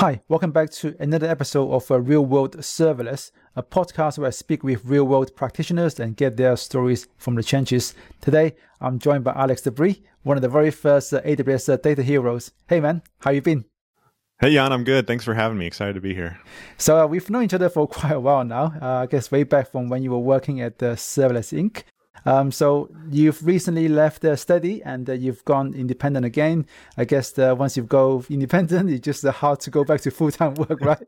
Hi, welcome back to another episode of Real World Serverless, a podcast where I speak with real world practitioners and get their stories from the trenches. Today, I'm joined by Alex Debris, one of the very first AWS data heroes. Hey man, how you been? Hey Jan, I'm good. Thanks for having me. Excited to be here. So we've known each other for quite a while now, I guess way back from when you were working at Serverless Inc. So you've recently left the study and you've gone independent again. I guess once you go independent, it's just hard to go back to full-time work, right?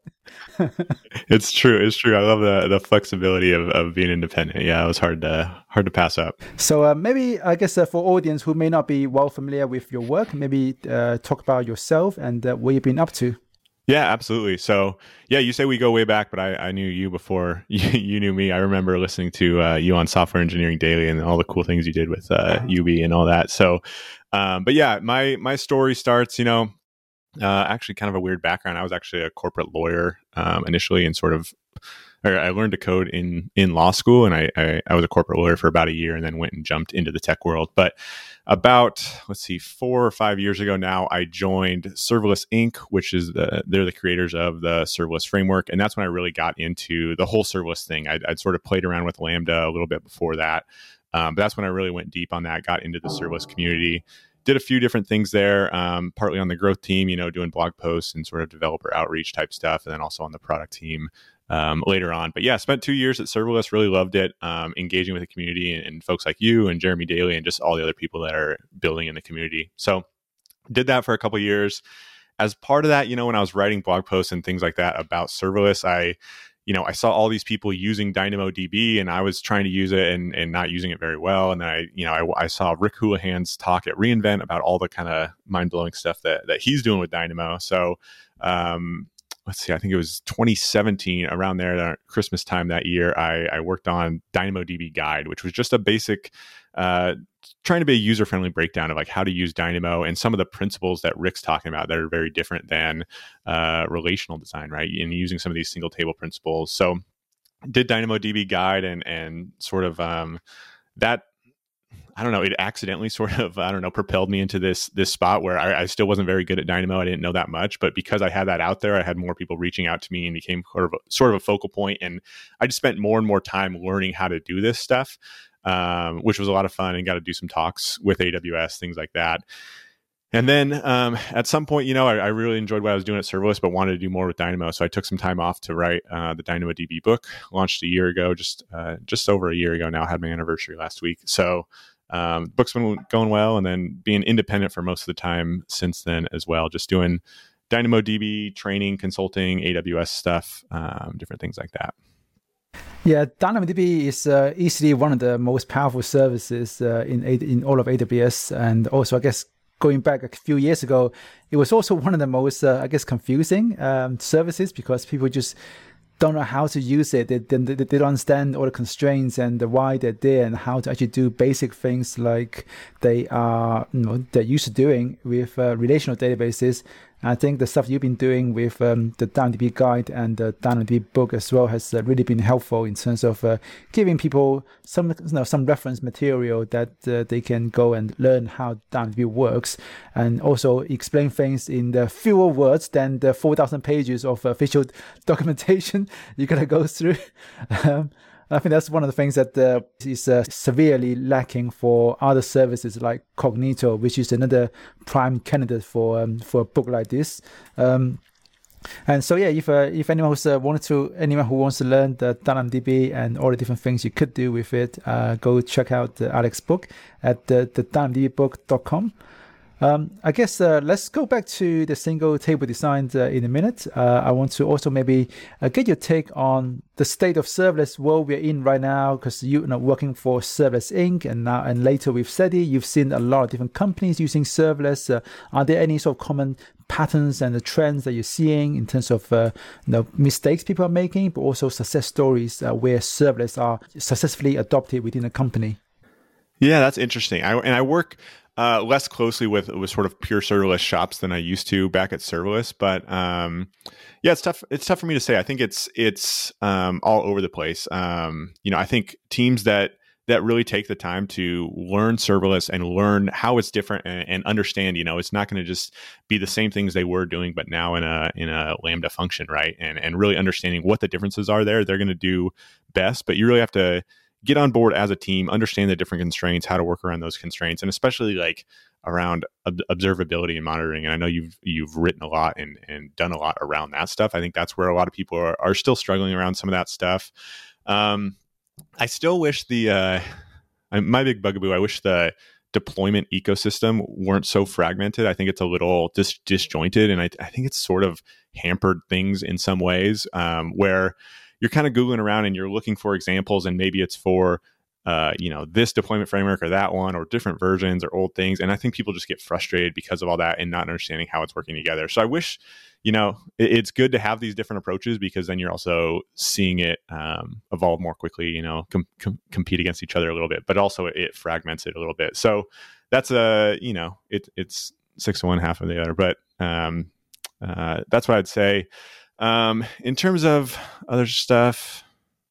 It's true. It's true. I love the flexibility of being independent. Yeah, it was hard to pass up. So maybe, I guess for audience who may not be well familiar with your work, maybe talk about yourself and what you've been up to. Yeah, absolutely. So yeah, you say we go way back, but I knew you before you knew me. I remember listening to you on Software Engineering Daily and all the cool things you did with UB and all that. So, but yeah, my story starts, actually kind of a weird background. I was actually a corporate lawyer initially, and I learned to code in law school, and I was a corporate lawyer for about a year, and then went and jumped into the tech world. But about 4 or 5 years ago now, I joined Serverless Inc., which is they're the creators of the serverless framework, and that's when I really got into the whole serverless thing. I'd sort of played around with Lambda a little bit before that, but that's when I really went deep on that. Got into the serverless community. Did a few different things there, partly on the growth team, doing blog posts and sort of developer outreach type stuff, and then also on the product team later on. But yeah, spent 2 years at Serverless, really loved it, engaging with the community and folks like you and Jeremy Daly and just all the other people that are building in the community. So did that for a couple of years. As part of that, when I was writing blog posts and things like that about Serverless, I saw all these people using DynamoDB, and I was trying to use it and not using it very well. And then I saw Rick Houlihan's talk at reInvent about all the kind of mind-blowing stuff that he's doing with Dynamo. So let's see, I think it was 2017, around there, at Christmas time that year, I worked on DynamoDB Guide, which was just a basic, trying to be a user-friendly breakdown of like how to use Dynamo and some of the principles that Rick's talking about that are very different than relational design, right? And using some of these single table principles. So did DynamoDB Guide and sort of that, I don't know, it accidentally sort of, propelled me into this spot where I still wasn't very good at Dynamo. I didn't know that much, but because I had that out there, I had more people reaching out to me and became sort of a focal point. And I just spent more and more time learning how to do this stuff, which was a lot of fun, and got to do some talks with AWS, things like that. And then at some point, I really enjoyed what I was doing at Serverless, but wanted to do more with Dynamo. So I took some time off to write the DynamoDB book, launched a year ago, just over a year ago now, had my anniversary last week. So book's been going well, and then being independent for most of the time since then as well, just doing DynamoDB training, consulting, AWS stuff, different things like that. Yeah, DynamoDB is easily one of the most powerful services in all of AWS, and also I guess going back a few years ago, it was also one of the most confusing services, because people just don't know how to use it. They don't understand all the constraints and why they're there, and how to actually do basic things like they're used to doing with relational databases. I think the stuff you've been doing with the DynamoDB Guide and the DynamoDB book as well has really been helpful in terms of giving people some reference material that they can go and learn how DynamoDB works, and also explain things in the fewer words than the 4,000 pages of official documentation you gotta go through. I think that's one of the things that is severely lacking for other services like Cognito, which is another prime candidate for a book like this. And so yeah, if anyone who wants to learn the DynamoDB and all the different things you could do with it, go check out Alex's book at the dynamodbbook.com. I guess let's go back to the single table design in a minute. I want to also maybe get your take on the state of serverless world we're in right now, because you're working for Serverless Inc. and later with SETI, you've seen a lot of different companies using serverless. Are there any sort of common patterns and the trends that you're seeing in terms of mistakes people are making, but also success stories where serverless are successfully adopted within a company? Yeah, that's interesting. I work less closely with sort of pure serverless shops than I used to back at Serverless, but yeah, it's tough. It's tough for me to say. I think it's all over the place. I think teams that that really take the time to learn serverless and learn how it's different and understand, it's not going to just be the same things they were doing, but now in a Lambda function, right? And really understanding what the differences are there, they're going to do best. But you really have to get on board as a team, understand the different constraints, how to work around those constraints, and especially like around observability and monitoring. And I know you've written a lot and done a lot around that stuff. I think that's where a lot of people are still struggling around some of that stuff. I still wish my big bugaboo, I wish the deployment ecosystem weren't so fragmented. I think it's a little disjointed, and I think it's sort of hampered things in some ways, where you're kind of Googling around and you're looking for examples, and maybe it's for this deployment framework or that one, or different versions or old things. And I think people just get frustrated because of all that and not understanding how it's working together. So I wish, it's good to have these different approaches, because then you're also seeing it evolve more quickly, compete against each other a little bit, but also it fragments it a little bit. So that's it's 6 of one, half of the other, but that's what I'd say. In terms of other stuff,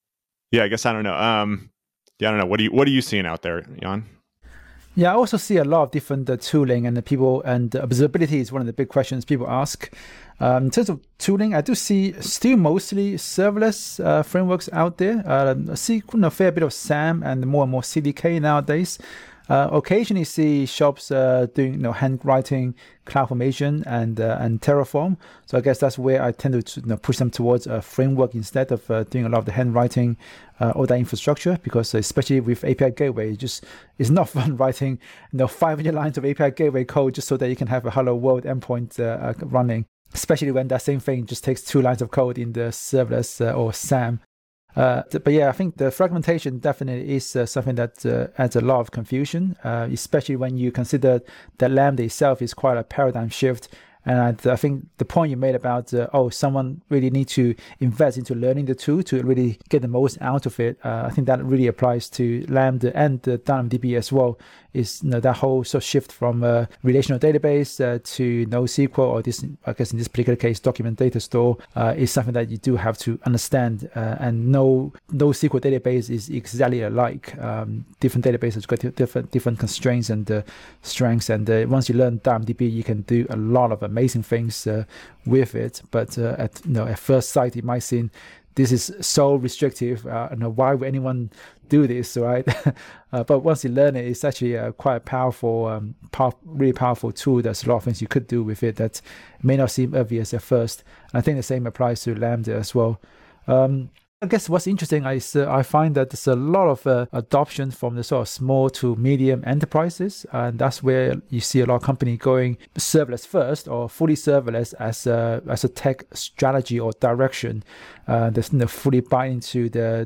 I guess I don't know. I don't know. What are you seeing out there, Jan? Yeah, I also see a lot of different tooling, and observability is one of the big questions people ask. In terms of tooling, I do see still mostly serverless frameworks out there. I see a fair bit of SAM and more CDK nowadays. Occasionally see shops doing handwriting, CloudFormation, and Terraform. So I guess that's where I tend to push them towards a framework instead of doing a lot of the handwriting or that infrastructure, because especially with API Gateway, it's not fun writing 500 lines of API Gateway code just so that you can have a hello world endpoint running, especially when that same thing just takes 2 lines of code in the serverless or SAM. But yeah, I think the fragmentation definitely is something that adds a lot of confusion, especially when you consider that Lambda itself is quite a paradigm shift. And I think the point you made about, someone really need to invest into learning the tool to really get the most out of it. I think that really applies to Lambda and DynamoDB as well, is that whole sort of shift from relational database to NoSQL, or this, I guess in this particular case, document data store, is something that you do have to understand. And no NoSQL database is exactly alike. Different databases got different constraints and strengths. And once you learn DynamoDB, you can do a lot of amazing things with it. But at first sight, it might seem this is so restrictive. Why would anyone do this, right? But once you learn it, it's actually quite a powerful, really powerful tool. There's a lot of things you could do with it that may not seem obvious at first. And I think the same applies to Lambda as well. I guess what's interesting is I find that there's a lot of adoption from the sort of small to medium enterprises, and that's where you see a lot of companies going serverless first or fully serverless as a tech strategy or direction. There's fully buy into the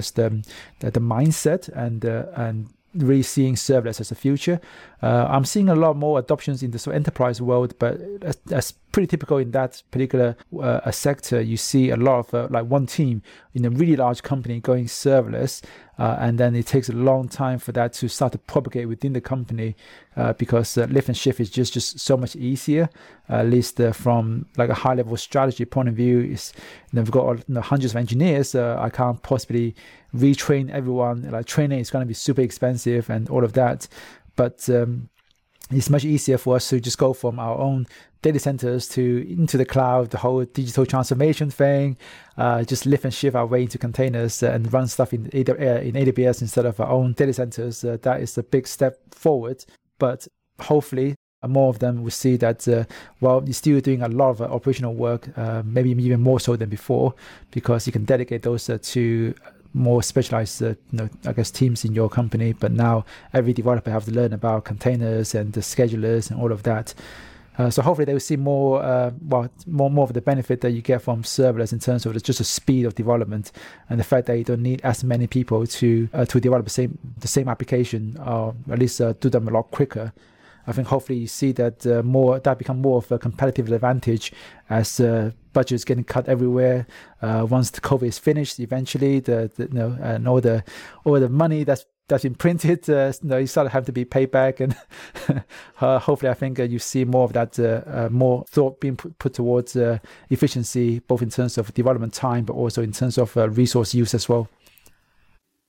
mindset and really seeing serverless as a future. I'm seeing a lot more adoptions in the sort of enterprise world, but that's pretty typical in that particular sector. You see a lot of like one team in a really large company going serverless, and then it takes a long time for that to start to propagate within the company, because lift and shift is just so much easier. At least from like a high level strategy point of view, is we've got hundreds of engineers. I can't possibly retrain everyone. Like training is going to be super expensive and all of that. But it's much easier for us to just go from our own data centers into the cloud, the whole digital transformation thing, just lift and shift our way into containers and run stuff in AWS instead of our own data centers. That is a big step forward. But hopefully more of them will see that you're still doing a lot of operational work, maybe even more so than before, because you can dedicate those to more specialized teams in your company. But now every developer have to learn about containers and the schedulers and all of that. So hopefully they will see more of the benefit that you get from serverless in terms of just the speed of development and the fact that you don't need as many people to develop the same application, or at least do them a lot quicker. I think hopefully you see that that become more of a competitive advantage as budgets getting cut everywhere. Once the COVID is finished, eventually and all the money that's been printed, you start to have to be paid back, and hopefully I think you see more of that, more thought being put towards efficiency, both in terms of development time, but also in terms of resource use as well.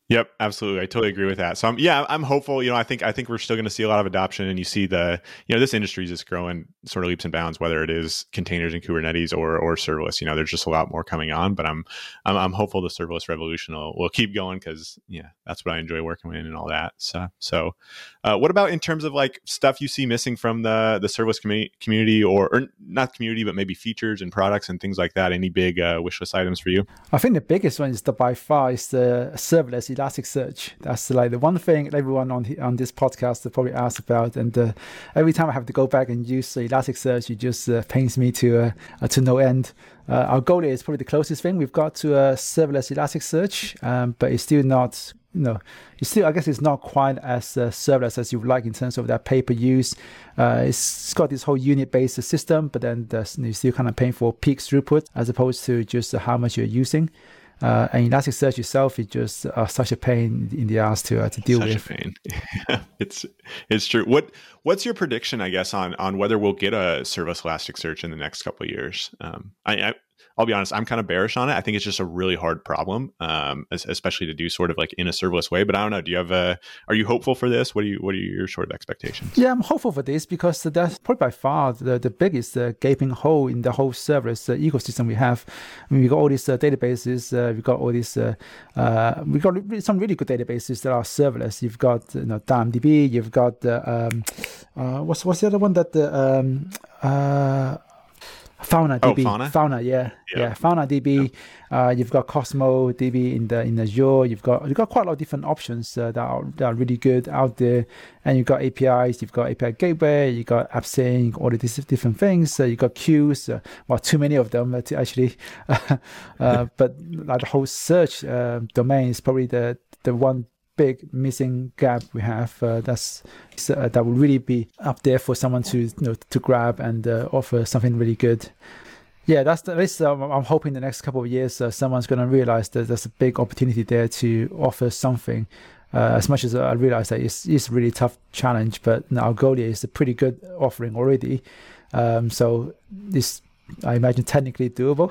Yep, absolutely. I totally agree with that. So I'm hopeful. I think we're still going to see a lot of adoption, and you see this industry is just growing sort of leaps and bounds, whether it is containers and Kubernetes or serverless. There's just a lot more coming on, but I'm hopeful the serverless revolution will keep going because that's what I enjoy working with and all that. So what about in terms of like stuff you see missing from the serverless community or not community, but maybe features and products and things like that? Any big wish list items for you? I think the biggest one is by far is the serverless Elasticsearch. That's like the one thing everyone on this podcast probably asks about. And every time I have to go back and use Elasticsearch, it just pains me to no end. Algolia is probably the closest thing we've got to a serverless Elasticsearch, but it's still not. I guess it's not quite as serverless as you would like in terms of that pay-per-use. It's got this whole unit-based system, but then you're still kind of paying for peak throughput as opposed to just how much you're using. And Elasticsearch itself is just such a pain in the ass to deal with. Such a pain. It's true. What's your prediction, I guess, on whether we'll get a serverless Elasticsearch in the next couple of years? I'll be honest, I'm kind of bearish on it. I think it's just a really hard problem, especially to do sort of like in a serverless way. But I don't know. Do you have are you hopeful for this? What are your sort of expectations? Yeah, I'm hopeful for this because that's probably by far the biggest gaping hole in the whole serverless ecosystem we have. I mean, we got all these databases. We got all these. We got some really good databases that are serverless. You've got DynamoDB. You've got what's the other one that Fauna DB. Fauna, yeah. Fauna DB. You've got Cosmo DB in Azure. You've got quite a lot of different options that are really good out there. And you've got APIs. You've got API Gateway. You've got AppSync. All of these different things. You've got queues. Too many of them to actually. But like the whole search domain is probably the one big missing gap we have that will really be up there for someone to grab and offer something really good. Yeah, I'm hoping the next couple of years someone's going to realize that there's a big opportunity there to offer something. As much as I realize that it's a really tough challenge, but Algolia is a pretty good offering already. So this, I imagine, technically doable.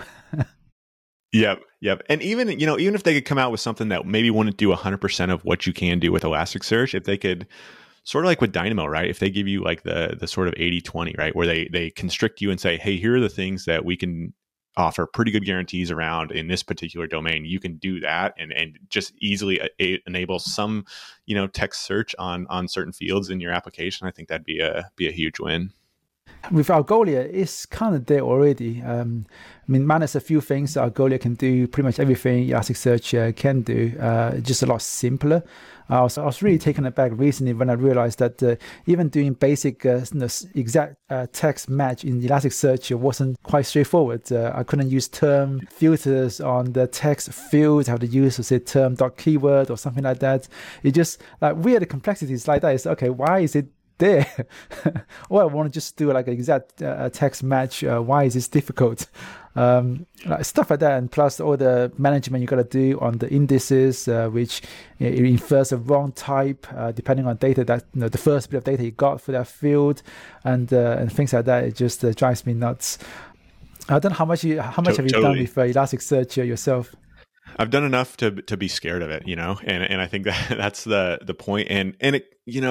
Yep. And even if they could come out with something that maybe wouldn't do 100% of what you can do with Elasticsearch, if they could sort of like with Dynamo, right? If they give you like the sort of 80-20, right? Where they constrict you and say, hey, here are the things that we can offer pretty good guarantees around in this particular domain. You can do that and just easily enable some, text search on certain fields in your application. I think that'd be a huge win. With Algolia, it's kind of there already. Minus a few things, Algolia can do pretty much everything Elasticsearch can do, just a lot simpler. I was really taken aback recently when I realized that even doing basic exact text match in Elasticsearch wasn't quite straightforward. I couldn't use term filters on the text field. I have to use, say, term.keyword or something like that. It just like weird complexities like that. It's okay, why is it there? Or I want to just do like an exact text match. Why is this difficult? Like stuff like that, and plus all the management you got to do on the indices, which it infers a wrong type depending on data that the first bit of data you got for that field, and things like that. It just drives me nuts. I don't know how much have you done with Elasticsearch yourself? I've done enough to be scared of it, and I think that's the point. And it,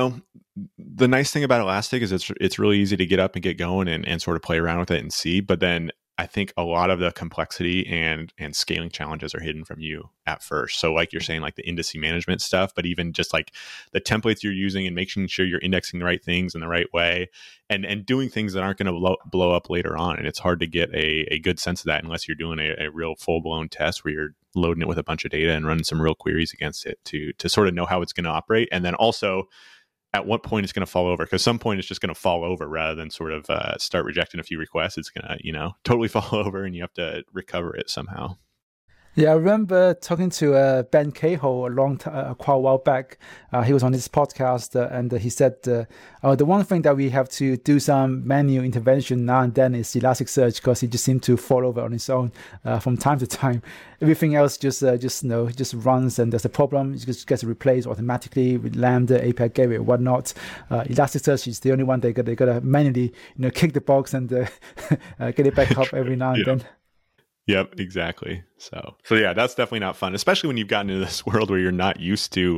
the nice thing about Elastic is it's really easy to get up and get going and sort of play around with it and see. But then I think a lot of the complexity and scaling challenges are hidden from you at first. So like you're saying, like the indice management stuff, but even just like the templates you're using and making sure you're indexing the right things in the right way and doing things that aren't going to blow up later on. And it's hard to get a good sense of that unless you're doing a real full blown test where you're loading it with a bunch of data and running some real queries against it to sort of know how it's going to operate. And then also at what point it's going to fall over, because some point it's just going to fall over rather than sort of start rejecting a few requests. It's going to, totally fall over and you have to recover it somehow. Yeah, I remember talking to Ben Cahill quite a while back. He was on this podcast and he said, the one thing that we have to do some manual intervention now and then is Elasticsearch, because it just seemed to fall over on its own from time to time. Everything else just runs, and there's a problem. It just gets replaced automatically with Lambda, API Gateway, whatnot. Elasticsearch is the only one they got to manually kick the box and get it back up every now and then. Yep, exactly. So yeah, that's definitely not fun, especially when you've gotten into this world where you're not used to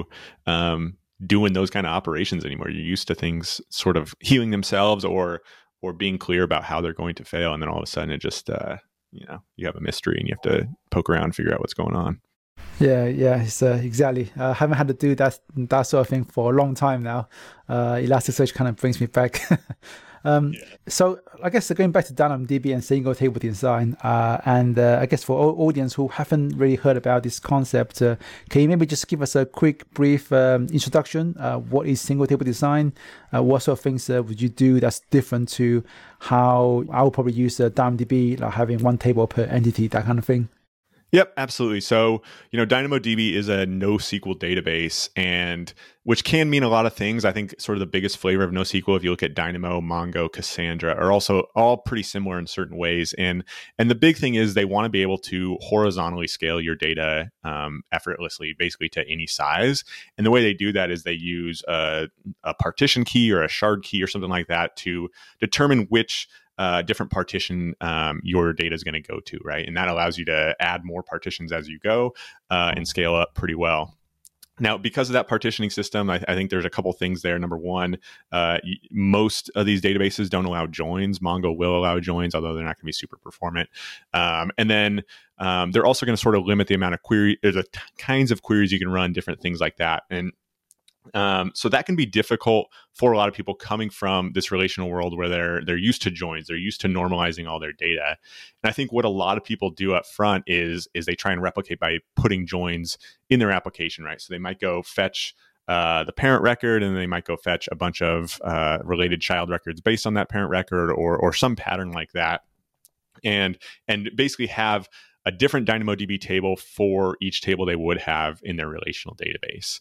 doing those kind of operations anymore. You're used to things sort of healing themselves or being clear about how they're going to fail, and then all of a sudden it just you have a mystery and you have to poke around and figure out what's going on. Yeah, it's exactly. I haven't had to do that sort of thing for a long time now. Elasticsearch kind of brings me back. Yeah. So I guess going back to DynamoDB and single table design, and I guess for audience who haven't really heard about this concept, can you maybe just give us a quick, brief introduction? What is single table design? What sort of things would you do that's different to how I would probably use DynamoDB, like having one table per entity, that kind of thing? Yep, absolutely. So, DynamoDB is a NoSQL database, and which can mean a lot of things. I think sort of the biggest flavor of NoSQL, if you look at Dynamo, Mongo, Cassandra, are also all pretty similar in certain ways. And the big thing is they want to be able to horizontally scale your data effortlessly, basically to any size. And the way they do that is they use a partition key or a shard key or something like that to determine which different partition your data is going to go to, right? And that allows you to add more partitions as you go and scale up pretty well. Now, because of that partitioning system, I think there's a couple things there. Number one, most of these databases don't allow joins. Mongo will allow joins, although they're not going to be super performant. And then they're also going to sort of limit the amount of the kinds of queries you can run, different things like that. And so that can be difficult for a lot of people coming from this relational world where they're used to joins, they're used to normalizing all their data. And I think what a lot of people do up front is they try and replicate by putting joins in their application, right? So they might go fetch the parent record, and they might go fetch a bunch of related child records based on that parent record or some pattern like that, and basically have a different DynamoDB table for each table they would have in their relational database.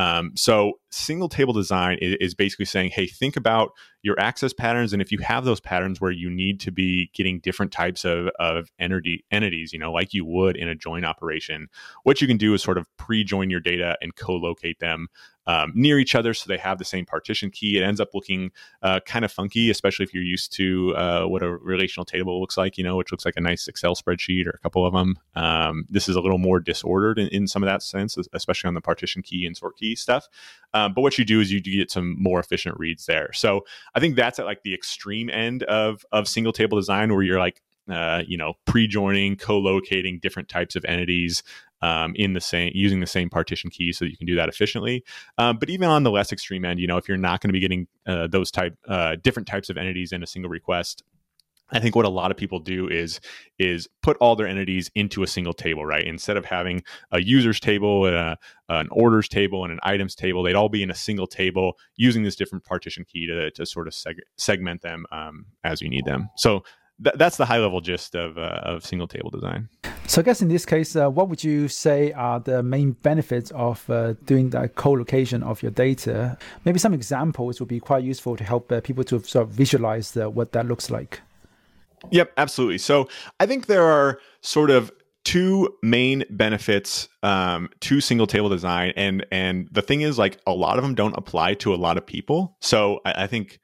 So single table design is basically saying, hey, think about your access patterns. And if you have those patterns where you need to be getting different types of entities, like you would in a join operation, what you can do is sort of pre-join your data and co-locate them near each other so they have the same partition key. It ends up looking kind of funky, especially if you're used to what a relational table looks like, which looks like a nice Excel spreadsheet or a couple of them. This is a little more disordered in some of that sense, especially on the partition key and sort key stuff. But what you do is you get some more efficient reads there. So I think that's at like the extreme end of single table design, where you're like, pre-joining, co-locating different types of entities using the same partition key, so that you can do that efficiently. But even on the less extreme end, if you're not going to be getting those different types of entities in a single request, I think what a lot of people do is put all their entities into a single table, right? Instead of having a users table, an orders table, and an items table, they'd all be in a single table using this different partition key to sort of segment them as you need them. So that's the high level gist of single table design. So I guess in this case, what would you say are the main benefits of doing that co-location of your data? Maybe some examples would be quite useful to help people to sort of visualize what that looks like. Yep, absolutely. So I think there are sort of two main benefits to single table design, and the thing is, like, a lot of them don't apply to a lot of people. So I think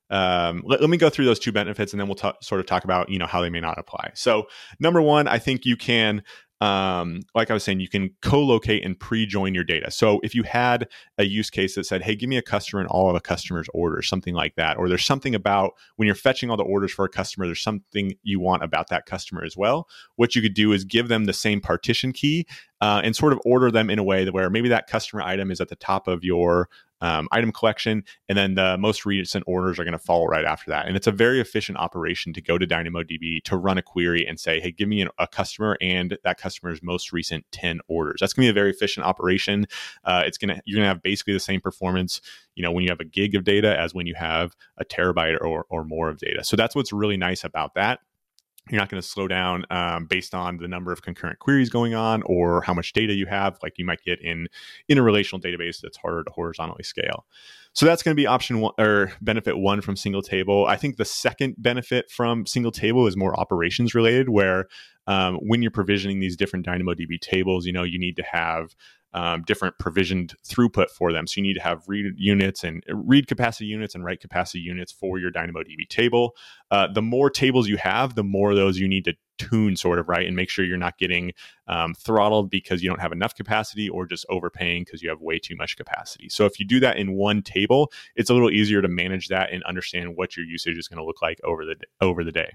let me go through those two benefits, and then we'll sort of talk about how they may not apply. So number one, I think you can, like I was saying, you can co-locate and pre-join your data. So if you had a use case that said, hey, give me a customer and all of a customer's orders, something like that, or there's something about when you're fetching all the orders for a customer, there's something you want about that customer as well. What you could do is give them the same partition key and sort of order them in a way that where maybe that customer item is at the top of your item collection, and then the most recent orders are going to follow right after that. And it's a very efficient operation to go to DynamoDB to run a query and say, hey, give me a customer and that customer's most recent 10 orders. That's going to be a very efficient operation. You're going to have basically the same performance, when you have a gig of data as when you have a terabyte or more of data. So that's what's really nice about that. You're not going to slow down based on the number of concurrent queries going on or how much data you have, like you might get in a relational database that's harder to horizontally scale. So that's going to be option one, or benefit one from single table. I think the second benefit from single table is more operations related, where when you're provisioning these different DynamoDB tables, you need to have different provisioned throughput for them. So you need to have read capacity units and write capacity units for your DynamoDB table. The more tables you have, the more of those you need to tune sort of, right? And make sure you're not getting throttled because you don't have enough capacity or just overpaying because you have way too much capacity. So if you do that in one table, it's a little easier to manage that and understand what your usage is going to look like over the day.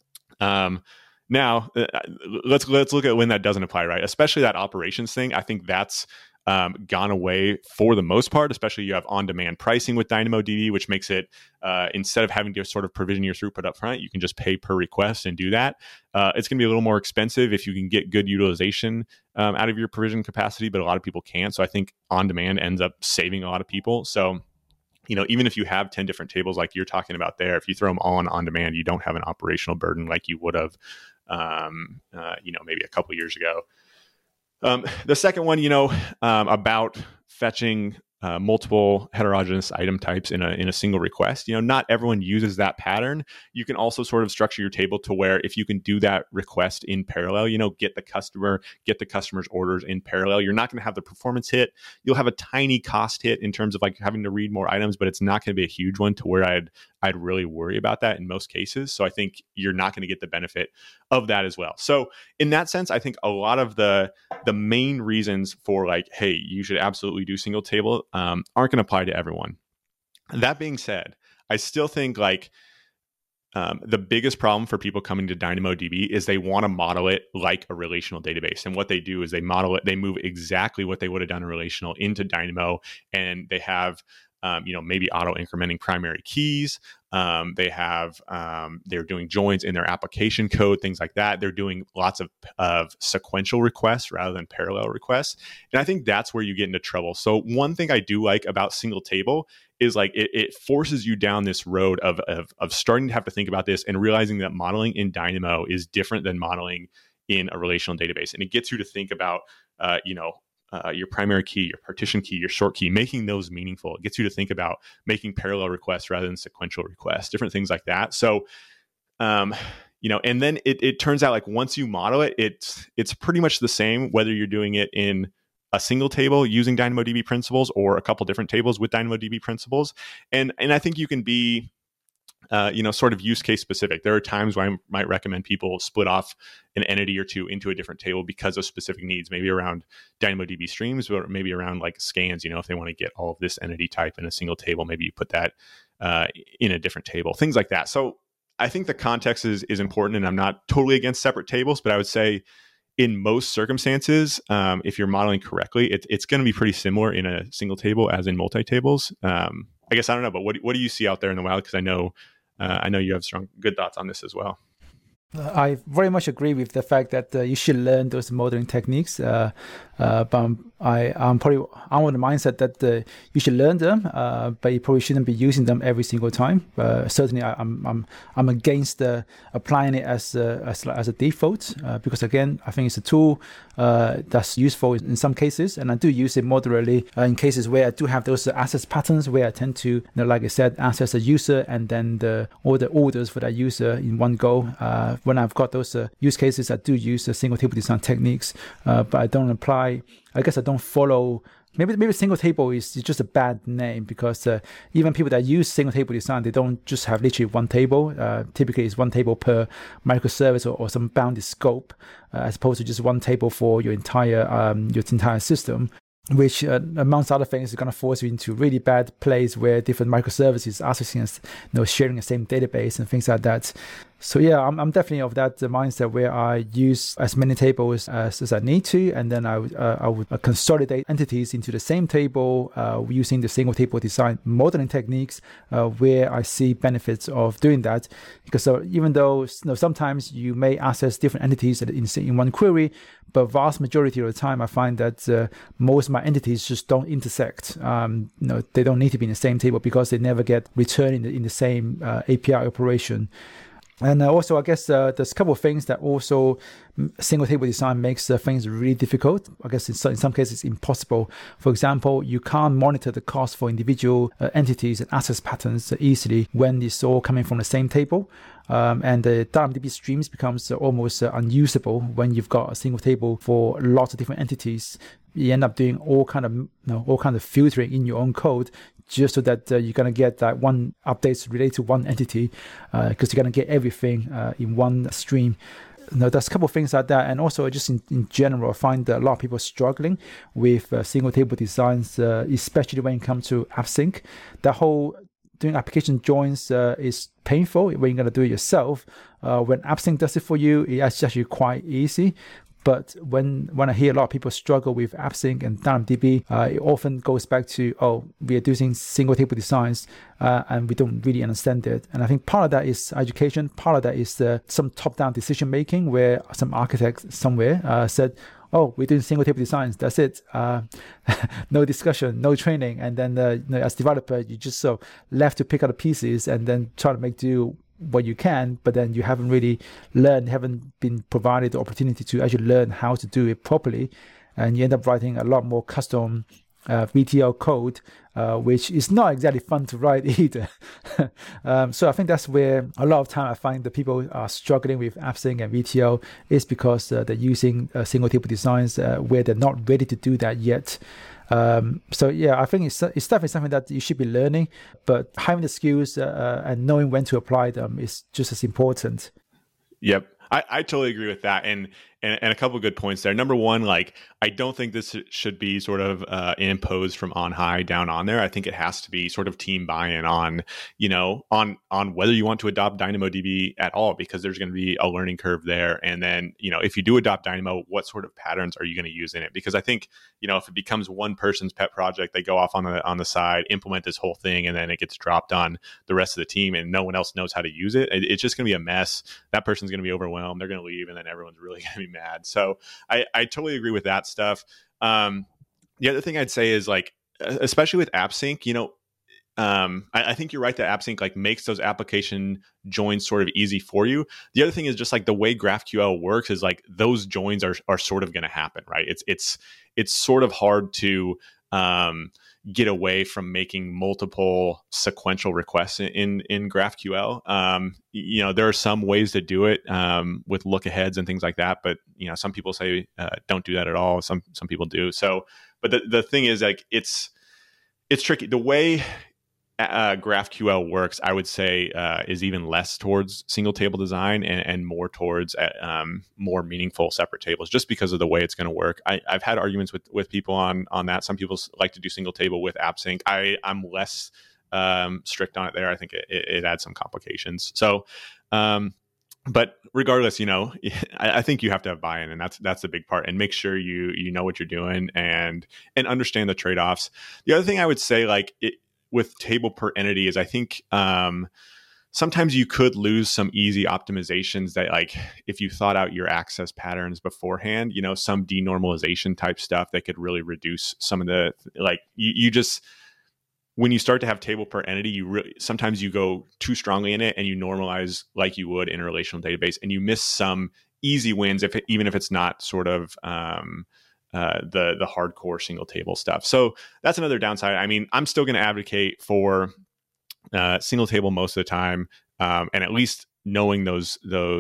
Now, let's look at when that doesn't apply, right? Especially that operations thing. I think that's gone away for the most part, especially you have on-demand pricing with DynamoDB, which makes it, instead of having to sort of provision your throughput up front, you can just pay per request and do that. It's going to be a little more expensive if you can get good utilization out of your provision capacity, but a lot of people can't. So I think on-demand ends up saving a lot of people. So even if you have 10 different tables like you're talking about there, if you throw them all on demand, you don't have an operational burden like you would have, maybe a couple years ago. The second one, about fetching multiple heterogeneous item types in a single request. Not everyone uses that pattern. You can also sort of structure your table to where if you can do that request in parallel, get the customer's orders in parallel, you're not going to have the performance hit. You'll have a tiny cost hit in terms of like having to read more items, but it's not going to be a huge one to where I'd really worry about that in most cases. So I think you're not going to get the benefit of that as well. So in that sense, I think a lot of the main reasons for like, hey, you should absolutely do single table aren't going to apply to everyone. That being said, I still think like the biggest problem for people coming to DynamoDB is they want to model it like a relational database. And what they do is they model it, they move exactly what they would have done in relational into Dynamo, and they have maybe auto incrementing primary keys. They're doing joins in their application code, things like that. They're doing lots of sequential requests rather than parallel requests. And I think that's where you get into trouble. So one thing I do like about single table is like it forces you down this road of starting to have to think about this and realizing that modeling in Dynamo is different than modeling in a relational database. And it gets you to think about, your primary key, your partition key, your short key, making those meaningful. It gets you to think about making parallel requests rather than sequential requests, different things like that. So, and then it turns out like once you model it, it's pretty much the same, whether you're doing it in a single table using DynamoDB principles or a couple different tables with DynamoDB principles. And I think you can be, sort of use case specific. There are times where I might recommend people split off an entity or two into a different table because of specific needs, maybe around DynamoDB streams, or maybe around like scans, if they want to get all of this entity type in a single table, maybe you put that in a different table, things like that. So I think the context is important, and I'm not totally against separate tables, but I would say in most circumstances, if you're modeling correctly, it's going to be pretty similar in a single table as in multi-tables. I guess I don't know, but what do you see out there in the wild? Because I know you have good thoughts on this as well. I very much agree with the fact that you should learn those modeling techniques. But I'm of the mindset that you should learn them, but you probably shouldn't be using them every single time. Certainly, I'm against applying it as a default because again, I think it's a tool that's useful in some cases, and I do use it moderately in cases where I do have those access patterns where I tend to, like I said, access a user and then all the orders for that user in one go. When I've got those use cases, I do use single table design techniques, but I don't apply. I guess I don't follow. Maybe single table is just a bad name because even people that use single table design, they don't just have literally one table. Typically, it's one table per microservice or some bounded scope, as opposed to just one table for your entire system. Which, amongst other things, is going to force you into really bad place where different microservices are accessing, sharing the same database and things like that. So yeah, I'm definitely of that mindset where I use as many tables as I need to, and then I would consolidate entities into the same table using the single table design modeling techniques where I see benefits of doing that. Because even though sometimes you may access different entities in one query, but vast majority of the time I find that most of my entities just don't intersect. They don't need to be in the same table because they never get returned in the same API operation. And also, I guess there's a couple of things that also single table design makes things really difficult. I guess in some cases impossible. For example, you can't monitor the cost for individual entities and access patterns easily when it's all coming from the same table. And the DynamoDB streams becomes almost unusable when you've got a single table for lots of different entities. You end up doing all kind of filtering in your own code just so that you're going to get that one updates related to one entity because you're going to get everything in one stream. there's a couple of things like that. And also just in general, I find that a lot of people are struggling with single table designs, especially when it comes to AppSync. The whole doing application joins is painful when you're going to do it yourself. When AppSync does it for you, it's actually quite easy. But when I hear a lot of people struggle with AppSync and DynamoDB, it often goes back to, we are doing single table designs and we don't really understand it. And I think part of that is education. Part of that is some top-down decision making where some architect somewhere said, we're doing single table designs. That's it. No discussion, no training. And then as developer, you just sort of left to pick up the pieces and then try to make do what you can, but then you haven't really learned, haven't been provided the opportunity to actually learn how to do it properly. And you end up writing a lot more custom VTL code, which is not exactly fun to write either. So I think that's where a lot of time I find that people are struggling with AppSync and VTL is because they're using single table designs where they're not ready to do that yet. So yeah, I think it's definitely something that you should be learning, but having the skills and knowing when to apply them is just as important. Yep. I totally agree with that. And a couple of good points there. Number one, like, I don't think this should be sort of imposed from on high down on there. I think it has to be sort of team buy-in on, on whether you want to adopt DynamoDB at all, because there's going to be a learning curve there. And then, if you do adopt Dynamo, what sort of patterns are you going to use in it? Because I think, if it becomes one person's pet project, they go off on the side, implement this whole thing, and then it gets dropped on the rest of the team and no one else knows how to use it. It's just going to be a mess. That person's going to be overwhelmed. They're going to leave, and then everyone's really going to be mad. So I totally agree with that stuff. The other thing I'd say is, like, especially with AppSync, I think you're right that AppSync like makes those application joins sort of easy for you. The other thing is just like the way GraphQL works is like those joins are sort of going to happen, right? It's sort of hard to get away from making multiple sequential requests in GraphQL. There are some ways to do it with look-aheads and things like that, but some people say don't do that at all. Some people do. So, but the thing is, like, it's tricky. The way GraphQL works, I would say, is even less towards single table design and more towards more meaningful separate tables, just because of the way it's going to work. I've had arguments with people on that. Some people like to do single table with AppSync. I'm less strict on it there. I think it adds some complications. So, but regardless, I think you have to have buy-in, and that's the big part. And make sure you know what you're doing and understand the trade-offs. The other thing I would say, like, with table per entity is I think sometimes you could lose some easy optimizations that, like, if you thought out your access patterns beforehand, some denormalization type stuff that could really reduce some of the, like, you just, when you start to have table per entity, sometimes you go too strongly in it and you normalize like you would in a relational database, and you miss some easy wins even if it's not sort of the hardcore single table stuff. So that's another downside. I mean, I'm still going to advocate for single table most of the time, and at least knowing those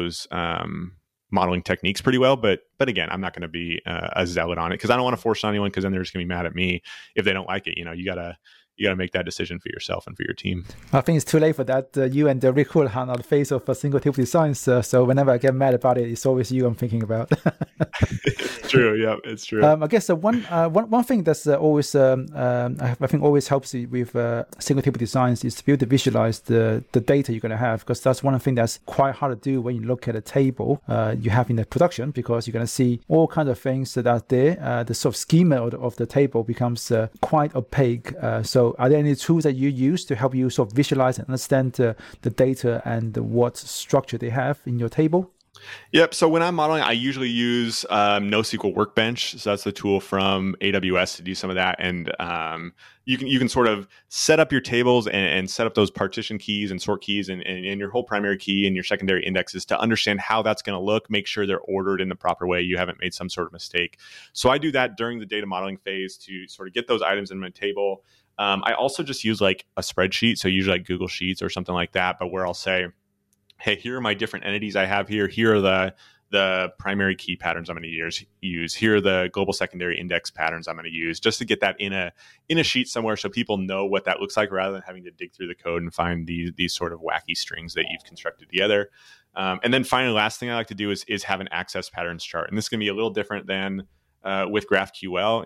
modeling techniques pretty well. But again, I'm not going to be a zealot on it, because I don't want to force on anyone, because then they're just going to be mad at me if they don't like it. You gotta make that decision for yourself and for your team. I think it's too late for that. You and Rick Houlihan are the face of single table designs. So whenever I get mad about it, it's always you I'm thinking about. It's true. Yeah, it's true. I guess one thing that's always I think always helps you with single table designs is to be able to visualize the data you're going to have, because that's one thing that's quite hard to do when you look at a table you have in the production, because you're going to see all kinds of things that are there. The sort of schema of the table becomes quite opaque. So are there any tools that you use to help you sort of visualize and understand the data and what structure they have in your table? Yep. So when I'm modeling, I usually use NoSQL Workbench. So that's the tool from AWS to do some of that. And you can sort of set up your tables and set up those partition keys and sort keys and your whole primary key and your secondary indexes to understand how that's going to look, make sure they're ordered in the proper way, you haven't made some sort of mistake. So I do that during the data modeling phase to sort of get those items in my table. I also just use like a spreadsheet, so usually like Google Sheets or something like that, but where I'll say, hey, here are my different entities I have here. Here are the primary key patterns I'm going to use. Here are the global secondary index patterns I'm going to use, just to get that in a sheet somewhere so people know what that looks like, rather than having to dig through the code and find these sort of wacky strings that you've constructed together. And then finally, last thing I like to do is have an access patterns chart. And this can be a little different than with GraphQL.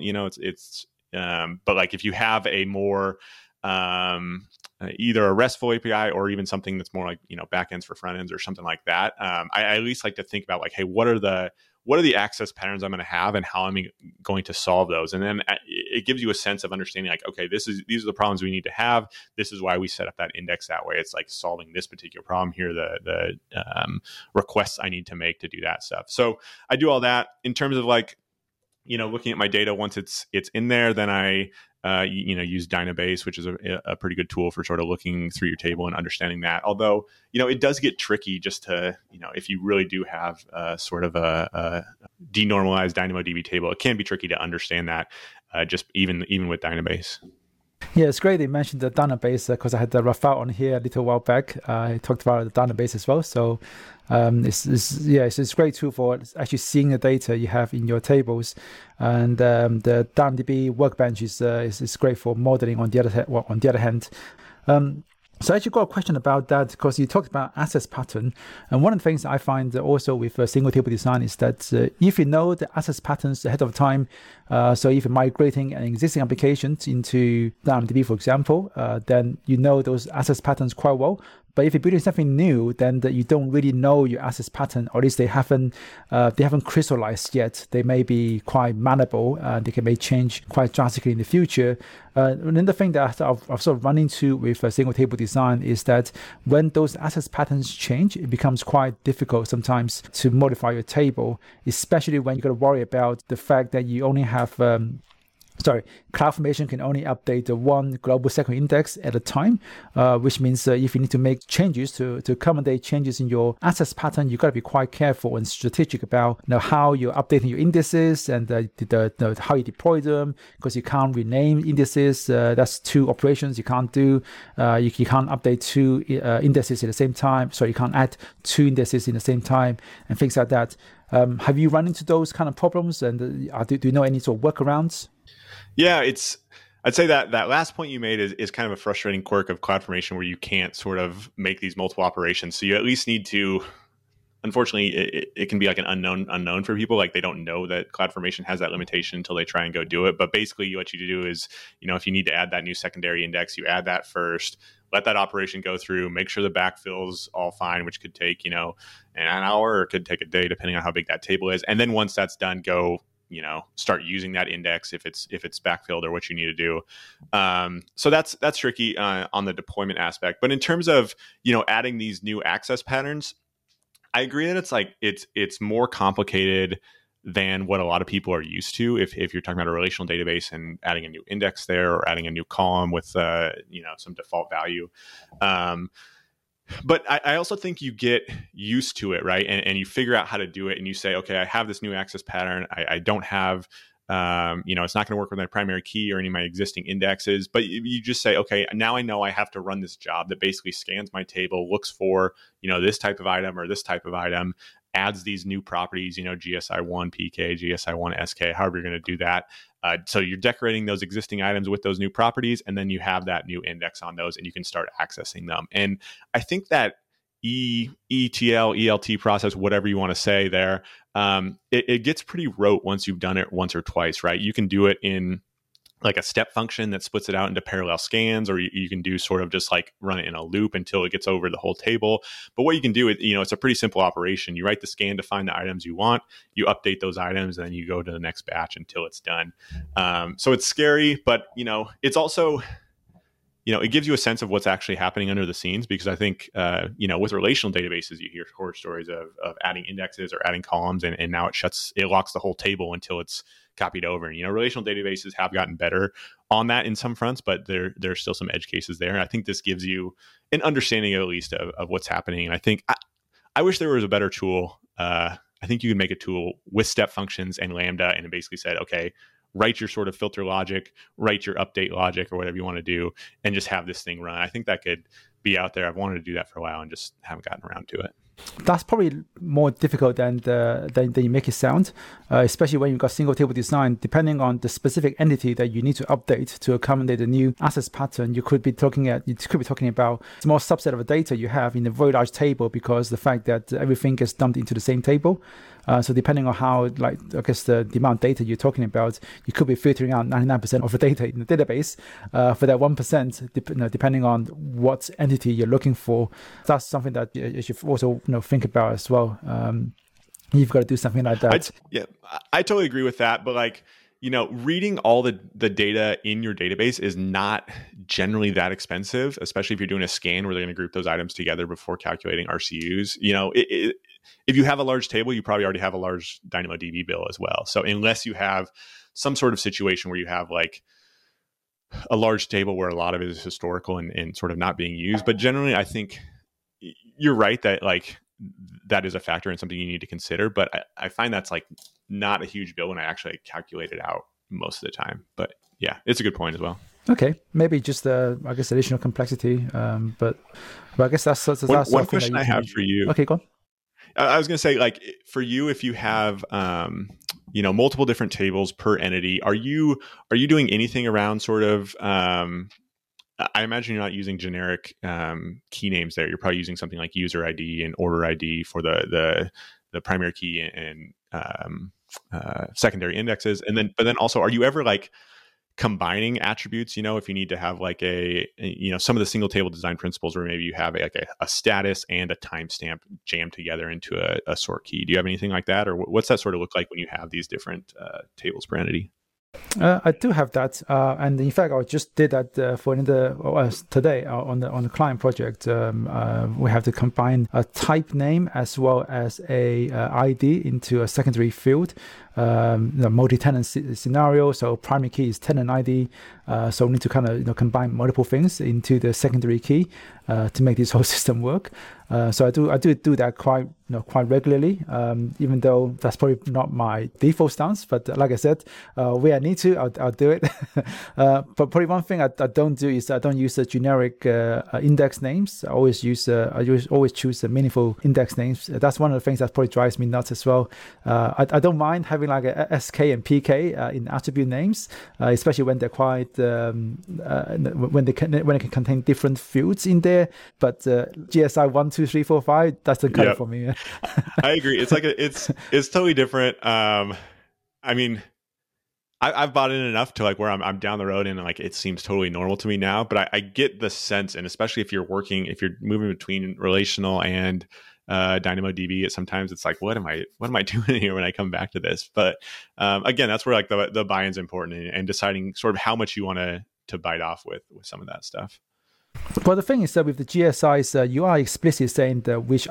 But like if you have a more either a RESTful API or even something that's more like, backends for front ends or something like that. I at least like to think about like, hey, what are the access patterns I'm going to have and how I'm going to solve those? And then it gives you a sense of understanding like, okay, these are the problems we need to have. This is why we set up that index that way. It's like solving this particular problem. Here are the requests I need to make to do that stuff. So I do all that in terms of like, looking at my data. Once it's in there, then I use Dynabase, which is a pretty good tool for sort of looking through your table and understanding that. Although, it does get tricky just to, if you really do have sort of a denormalized DynamoDB table, it can be tricky to understand that just even with Dynabase. Yeah, it's great they mentioned the Dynabase because I had the Rafael on here a little while back. He talked about the Dynabase as well. So it's a great tool for actually seeing the data you have in your tables. And the DynamoDB Workbench is great for modeling on the other hand. So I actually got a question about that because you talked about access pattern. And one of the things I find also with single table design is that if you know the access patterns ahead of time, so if you're migrating an existing application into DynamoDB, for example, then you know those access patterns quite well. But if you're building something new, then you don't really know your access pattern, or at least they haven't crystallized yet. They may be quite malleable. They may change quite drastically in the future. Another thing that I've sort of run into with a single table design is that when those access patterns change, it becomes quite difficult sometimes to modify your table, especially when you got to worry about the fact that you only have CloudFormation can only update the one global secondary index at a time, which means if you need to make changes to accommodate changes in your access pattern, you got to be quite careful and strategic about how you're updating your indices and how you deploy them, because you can't rename indices. That's two operations you can't do. You can't update two indices at the same time. So you can't add two indices in the same time and things like that. Have you run into those kind of problems? And do you know any sort of workarounds? Yeah, I'd say that last point you made is kind of a frustrating quirk of CloudFormation where you can't sort of make these multiple operations. So you at least need to, unfortunately, it can be like an unknown for people. Like they don't know that CloudFormation has that limitation until they try and go do it. But basically what you do is, if you need to add that new secondary index, you add that first, let that operation go through, make sure the backfill's all fine, which could take, an hour or it could take a day, depending on how big that table is. And then once that's done, go start using that index if it's backfilled or what you need to do. So that's tricky on the deployment aspect. But in terms of, adding these new access patterns, I agree that it's more complicated than what a lot of people are used to. If you're talking about a relational database and adding a new index there or adding a new column with, some default value. But I also think you get used to it, right? And you figure out how to do it and you say, okay, I have this new access pattern. I don't have, it's not going to work with my primary key or any of my existing indexes. But you just say, okay, now I know I have to run this job that basically scans my table, looks for, this type of item or this type of item, adds these new properties, GSI1 PK, GSI1 SK, however you're going to do that. So you're decorating those existing items with those new properties, and then you have that new index on those, and you can start accessing them. And I think that ETL, ELT process, whatever you want to say there, it gets pretty rote once you've done it once or twice, right? You can do it in like a step function that splits it out into parallel scans, or you can do sort of just like run it in a loop until it gets over the whole table. But what you can do, it's a pretty simple operation. You write the scan to find the items you want, you update those items, and then you go to the next batch until it's done. So it's scary, but it's also, it gives you a sense of what's actually happening under the scenes, because I think, with relational databases, you hear horror stories of adding indexes or adding columns, and now it locks the whole table until it's copied over. And, relational databases have gotten better on that in some fronts, but there's still some edge cases there. And I think this gives you an understanding at least of what's happening. And I think I wish there was a better tool. I think you could make a tool with step functions and Lambda, and it basically said, okay, write your sort of filter logic, write your update logic or whatever you want to do, and just have this thing run. I think that could be out there. I've wanted to do that for a while and just haven't gotten around to it. That's probably more difficult than you make it sound, especially when you've got single table design. Depending on the specific entity that you need to update to accommodate the new access pattern, you could be talking about a small subset of the data you have in a very large table, because the fact that everything gets dumped into the same table. So depending on how, I guess, the amount of data you're talking about, you could be filtering out 99% of the data in the database for that 1%, depending on what entity you're looking for. That's something that you should also think about as well. You've got to do something like that. I totally agree with that. But reading all the data in your database is not generally that expensive, especially if you're doing a scan where they're going to group those items together before calculating RCUs. If you have a large table, you probably already have a large DynamoDB bill as well. So unless you have some sort of situation where you have a large table where a lot of it is historical and sort of not being used, but generally I think you're right that that is a factor and something you need to consider. But I find that's not a huge bill when I actually calculate it out most of the time. But yeah, it's a good point as well. Okay, maybe just I guess additional complexity. But I guess that's one question I have for you. Okay, go on. I was going to say, for you, if you have, multiple different tables per entity, are you doing anything around sort of, I imagine you're not using generic key names there. You're probably using something like user ID and order ID for the primary key and secondary indexes. But then also, are you ever combining attributes, if you need to have some of the single table design principles where maybe you have a status and a timestamp jammed together into a sort key? Do you have anything like that? Or what's that sort of look like when you have these different tables per entity? I do have that, and in fact, I just did that for today on the client project. We have to combine a type name as well as a ID into a secondary field. The multi-tenant scenario, so primary key is tenant ID, so we need to kind of combine multiple things into the secondary key to make this whole system work. So I do that quite regularly, even though that's probably not my default stance. But like I said, where I need to, I'll do it. But probably one thing I don't do is I don't use the generic index names. I always choose meaningful index names. That's one of the things that probably drives me nuts as well. I don't mind having a SK and PK in attribute names, especially when they're quite when they can contain different fields in there. But GSI 1, 2, 3, 4, 5 doesn't cut it for me. I agree. It's it's totally different. I mean, I've bought in enough to where I'm down the road and it seems totally normal to me now. But I get the sense, and especially if you're moving between relational and DynamoDB, sometimes it's what am I doing here when I come back to this? But again, that's where the buy-in's important and deciding sort of how much you want to bite off with some of that stuff. Well, the thing is that with the GSIs, you are explicitly saying that which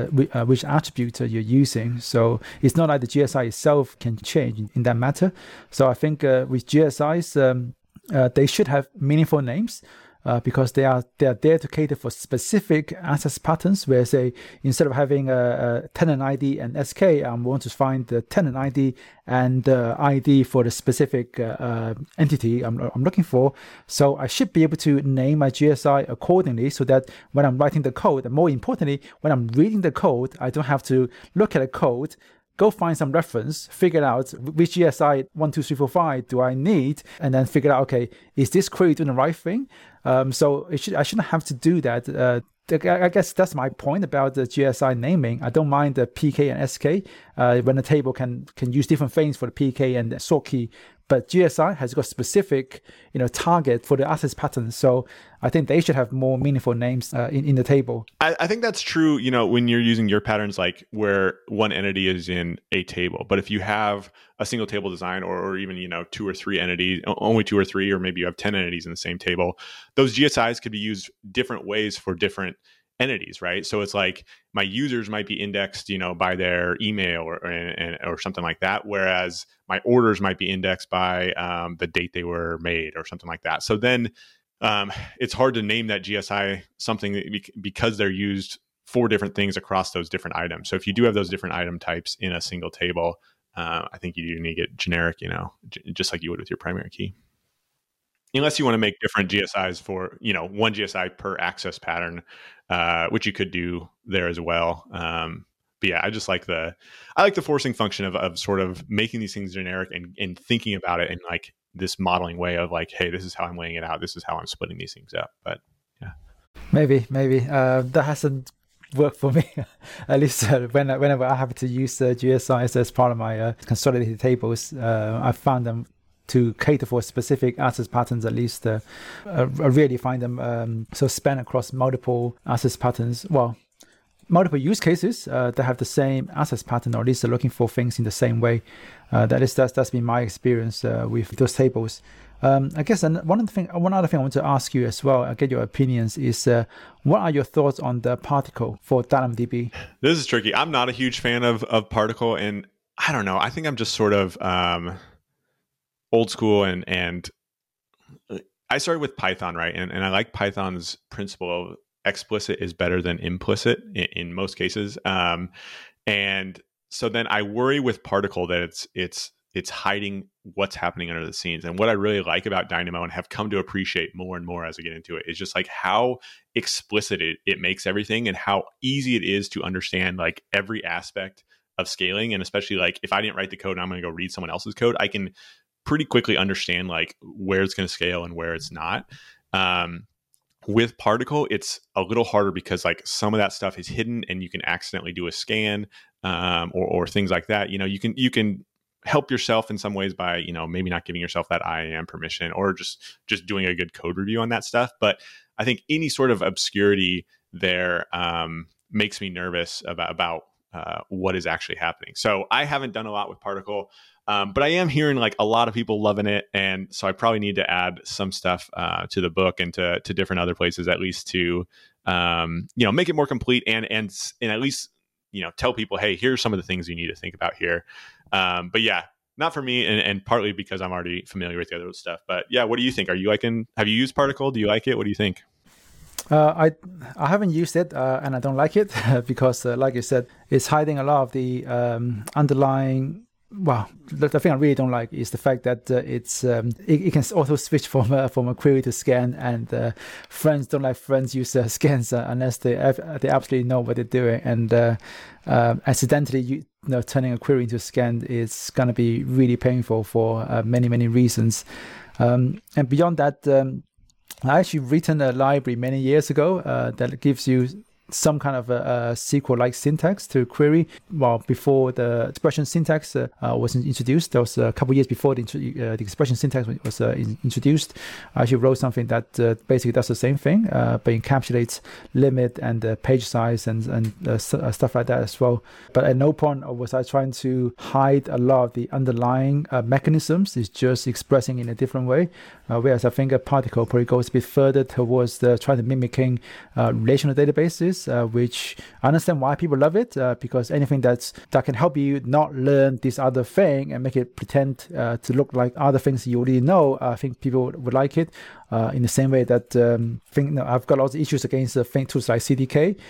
attributes you're using. So it's not like the GSI itself can change in that matter. So I think with GSIs, they should have meaningful names. Because they are there to cater for specific access patterns, where say instead of having a tenant ID and SK, I want to find the tenant ID and ID for the specific entity I'm looking for. So I should be able to name my GSI accordingly, so that when I'm writing the code, and more importantly, when I'm reading the code, I don't have to look at the code, go find some reference, figure out which GSI 1, 2, 3, 4, 5 do I need, and then figure out, okay, is this query doing the right thing? So I shouldn't have to do that. I guess that's my point about the GSI naming. I don't mind the PK and SK when the table can use different things for the PK and the sort key. But GSI has got specific, target for the access pattern. So I think they should have more meaningful names in the table. I think that's true, when you're using your patterns, where one entity is in a table. But if you have a single table design or even, 2 or 3 entities, only 2 or 3, or maybe you have 10 entities in the same table, those GSIs could be used different ways for different entities, right? So it's my users might be indexed, by their email or something like that, whereas my orders might be indexed by the date they were made or something like that. So then it's hard to name that GSI something because they're used for different things across those different items. So if you do have those different item types in a single table, I think you do need to get generic, just like you would with your primary key. unless you want to make different GSIs for, one GSI per access pattern, which you could do there as well. But yeah, I like the forcing function of sort of making these things generic and thinking about it in like this modeling way of like, hey, this is how I'm laying it out. This is how I'm splitting these things up. But yeah, Maybe that hasn't worked for me. At least whenever I have to use GSIs as part of my consolidated tables, I found them to cater for specific access patterns. At least I really find them so span across multiple access patterns. Well, multiple use cases that have the same access pattern, or at least they're looking for things in the same way. That's been my experience with those tables. I guess one other thing I want to ask you as well, get your opinions, is what are your thoughts on the particle for DynamoDB? This is tricky. I'm not a huge fan of particle, and I don't know. I think I'm just sort of old school, and I started with Python, right? And I like Python's principle of explicit is better than implicit in most cases. And so then I worry with particle that it's hiding what's happening under the scenes. And what I really like about Dynamo and have come to appreciate more and more as I get into it is just like how explicit it makes everything, and how easy it is to understand like every aspect of scaling. And especially like if I didn't write the code and I'm going to go read someone else's code, I can pretty quickly understand like where it's going to scale and where it's not. With particle, it's a little harder because like some of that stuff is hidden and you can accidentally do a scan or things like that. You can help yourself in some ways by, maybe not giving yourself that IAM permission, or just doing a good code review on that stuff. But I think any sort of obscurity there makes me nervous about what is actually happening. So I haven't done a lot with particle. But I am hearing like a lot of people loving it. And so I probably need to add some stuff to the book and to different other places, at least to, make it more complete and at least, tell people, hey, here's some of the things you need to think about here. But yeah, not for me. And partly because I'm already familiar with the other stuff. But yeah, what do you think? Have you used Particle? Do you like it? What do you think? I haven't used it and I don't like it because, like you said, it's hiding a lot of the underlying. Well, the thing I really don't like is the fact that it can auto switch from a query to scan, and friends don't like friends use scans unless they absolutely know what they're doing, and accidentally turning a query into a scan is going to be really painful for many reasons, and beyond that, I actually written a library many years ago that gives you some kind of a SQL-like syntax to query. Well, before the expression syntax was introduced, that was a couple of years before the expression syntax was introduced. I actually wrote something that basically does the same thing, but encapsulates limit and page size and stuff like that as well. But at no point was I trying to hide a lot of the underlying mechanisms. It's just expressing in a different way. Whereas I think a particle probably goes a bit further towards trying to mimicking relational databases, which I understand why people love it, because anything that can help you not learn this other thing and make it pretend to look like other things you already know, I think people would like it. In the same way that I've got lots of issues against tools like CDK,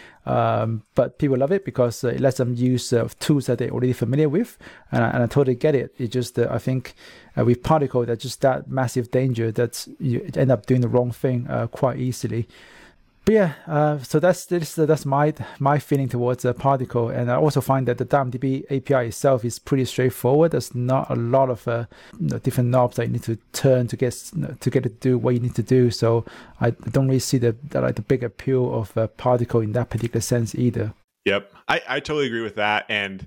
but people love it because it lets them use tools that they're already familiar with, and I totally get it. It just I think with Particle, there's just that massive danger that you end up doing the wrong thing quite easily. But yeah, so that's my feeling towards Particle, and I also find that the DynamoDB API itself is pretty straightforward. There's not a lot of different knobs that you need to turn to get it to do what you need to do. So I don't really see the big appeal of Particle in that particular sense either. Yep, I totally agree with that, and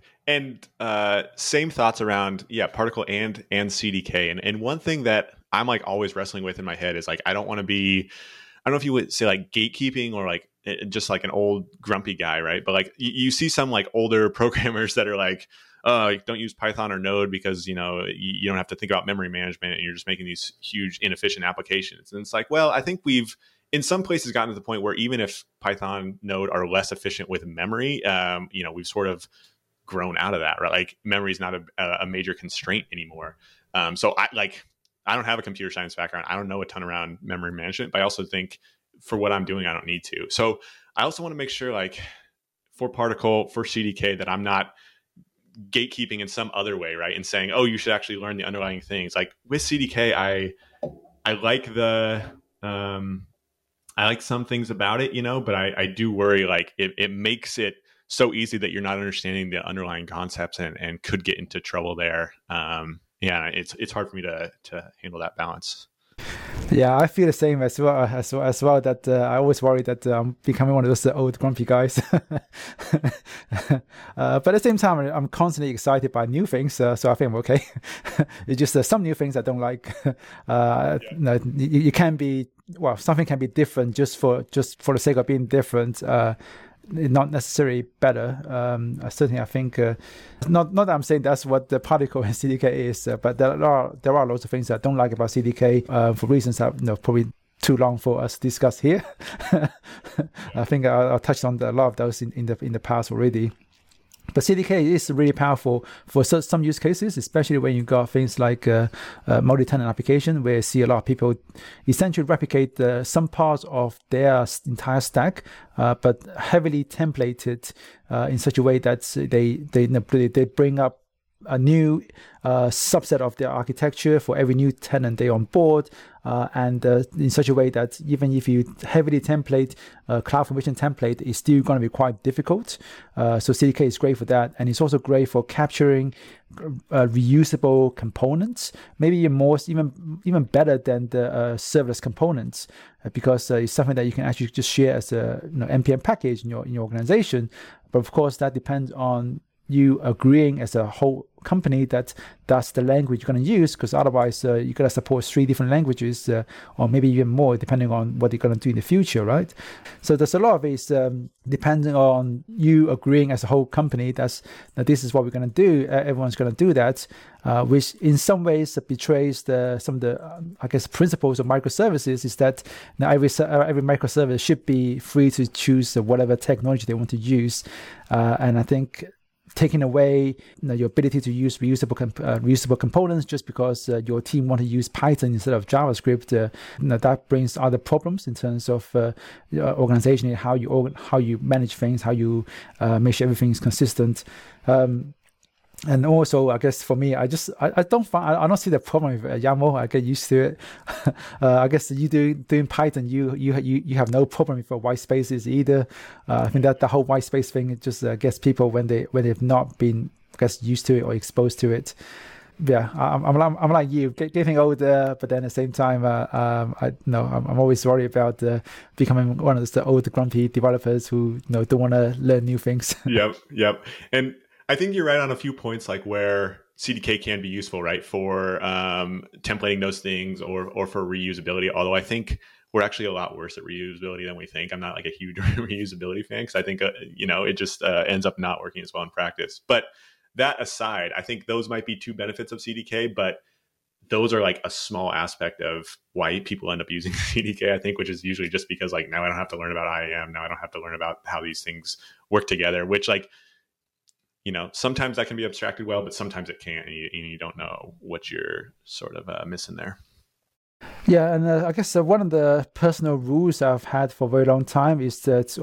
same thoughts around Particle and CDK, and one thing that I'm like always wrestling with in my head is like I don't want to be. I don't know if you would say like gatekeeping or like just like an old grumpy guy, right? But like you see some like older programmers that are like, oh, don't use Python or Node because, you don't have to think about memory management and you're just making these huge inefficient applications. And it's like, well, I think we've in some places gotten to the point where even if Python, Node are less efficient with memory, we've sort of grown out of that, right? Like memory is not a major constraint anymore. So I don't have a computer science background. I don't know a ton around memory management, but I also think for what I'm doing, I don't need to. So I also want to make sure like for Particle, for CDK, that I'm not gatekeeping in some other way, right? And saying, oh, you should actually learn the underlying things. Like with CDK, I like I like some things about it, but I do worry like it makes it so easy that you're not understanding the underlying concepts and could get into trouble there. Yeah, it's hard for me to handle that balance. Yeah, I feel the same as well. That I always worry that I'm becoming one of those old grumpy guys. But at the same time, I'm constantly excited by new things, so I think I'm okay. It's just some new things I don't like. No, you can be something can be different just for the sake of being different. Not necessarily better. Certainly, I think not that I'm saying that's what the particle in CDK is, but there are lots of things that I don't like about CDK for reasons that probably too long for us to discuss here. I think I touched on a lot of those in the past already. But CDK is really powerful for some use cases, especially when you got things like multi-tenant application, where you see a lot of people essentially replicate some parts of their entire stack, but heavily templated in such a way that they bring up a new subset of their architecture for every new tenant they onboard, and in such a way that even if you heavily template CloudFormation template, it's still going to be quite difficult. So CDK is great for that, and it's also great for capturing reusable components, maybe even better than the serverless components, because it's something that you can actually just share as a npm package in your organization. But of course, that depends on you agreeing as a whole company that that's the language you're going to use, because otherwise you're going to support 3 different languages, or maybe even more, depending on what you're going to do in the future, right? So there's a lot of it depending on you agreeing as a whole company that this is what we're going to do. Everyone's going to do that, which in some ways betrays some of the I guess principles of microservices, is that every microservice should be free to choose whatever technology they want to use, and I think taking away your ability to use reusable components just because your team want to use Python instead of JavaScript, that brings other problems in terms of organization, how you manage things, how you make sure everything is consistent. And also, I guess for me, I don't see the problem with YAML. I get used to it. I guess you doing Python, you have no problem with white spaces either. I think that the whole white space thing, it just gets people when they've not been used to it or exposed to it. Yeah, I'm like you, getting older, but then at the same time, I'm always worried about becoming one of those old grumpy developers who don't want to learn new things. Yep, and I think you're right on a few points, like where CDK can be useful, right, for templating those things or for reusability. Although I think we're actually a lot worse at reusability than we think. I'm not like a huge reusability fan, because I think it just ends up not working as well in practice. But that aside, I think those might be 2 benefits of CDK, but those are like a small aspect of why people end up using CDK, I think, which is usually just because like now I don't have to learn about IAM, now I don't have to learn about how these things work together, which like, sometimes that can be abstracted well, but sometimes it can't, and you don't know what you're sort of missing there. Yeah, and I guess one of the personal rules I've had for a very long time is that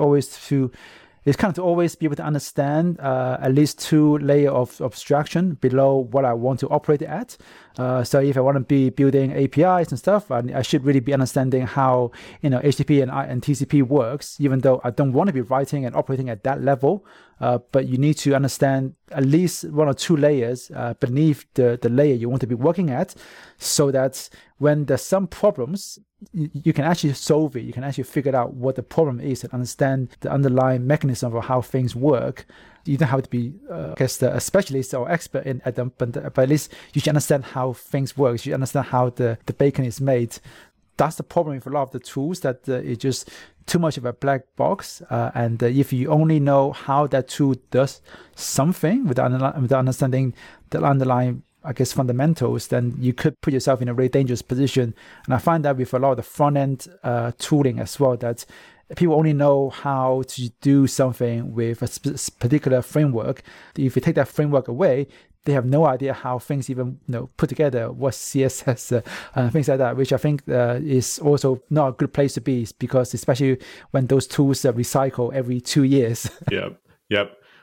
it's kind of to always be able to understand at least 2 layers of abstraction below what I want to operate at. So if I want to be building APIs and stuff, I should really be understanding how HTTP and TCP works, even though I don't want to be writing and operating at that level. But you need to understand at least 1 or 2 layers beneath the layer you want to be working at, so that when there's some problems, you can actually solve it. You can actually figure out what the problem is and understand the underlying mechanism of how things work. You don't have to be, a specialist or expert at them, but at least you should understand how things work. You should understand how the bacon is made. That's the problem with a lot of the tools, that it's just too much of a black box. And if you only know how that tool does something without understanding the underlying, I guess, fundamentals, then you could put yourself in a very dangerous position. And I find that with a lot of the front-end tooling as well, that people only know how to do something with a particular framework. If you take that framework away, they have no idea how things even put together, what CSS, things like that, which I think is also not a good place to be, because especially when those tools recycle every 2 years. Yep.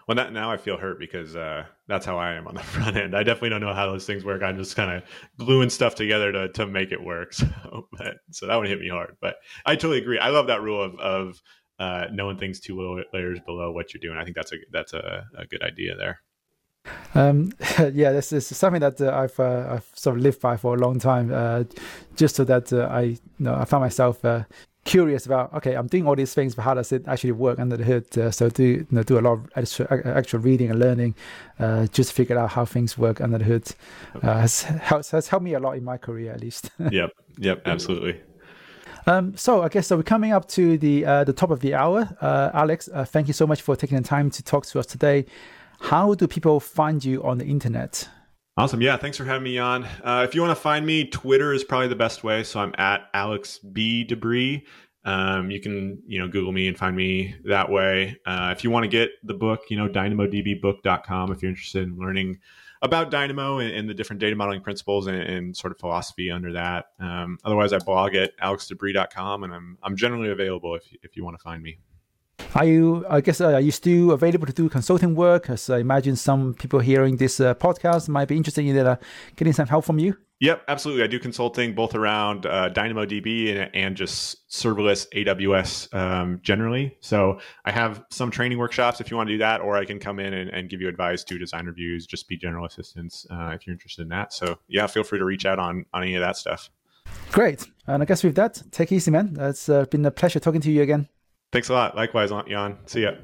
Well, now I feel hurt because that's how I am on the front end. I definitely don't know how those things work. I'm just kind of gluing stuff together to make it work. So that would hit me hard. But I totally agree. I love that rule of knowing things 2 layers below what you're doing. I think that's a good idea there. Yeah, this is something that I've sort of lived by for a long time. Just so that I found myself curious about, okay, I'm doing all these things, but how does it actually work under the hood? So do a lot of actual reading and learning, just to figure out how things work under the hood. Has helped me a lot in my career, at least. Yep, absolutely. So I guess we're coming up to the top of the hour. Alex, thank you so much for taking the time to talk to us today. How do people find you on the internet? Awesome. Yeah, thanks for having me on. If you want to find me, Twitter is probably the best way. So I'm at Alex B. Debris. You can, Google me and find me that way. If you want to get the book, dynamodbbook.com, if you're interested in learning about Dynamo and the different data modeling principles and sort of philosophy under that. Otherwise, I blog at alexdebris.com, and I'm generally available if you want to find me. Are you still available to do consulting work? As I imagine some people hearing this podcast might be interested in getting some help from you. Yep, absolutely. I do consulting both around DynamoDB and just serverless AWS generally. So I have some training workshops if you want to do that, or I can come in and give you advice, do design reviews, just be general assistance if you're interested in that. So yeah, feel free to reach out on any of that stuff. Great. And I guess with that, take it easy, man. It's been a pleasure talking to you again. Thanks a lot. Likewise, Jan. See ya.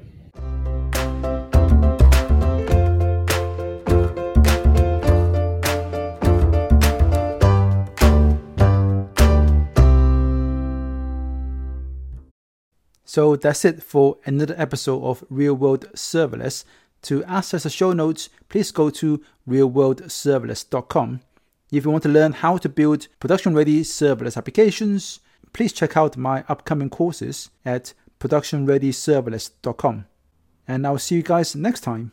So that's it for another episode of Real World Serverless. To access the show notes, please go to realworldserverless.com. If you want to learn how to build production-ready serverless applications, please check out my upcoming courses at productionreadyserverless.com. And I'll see you guys next time.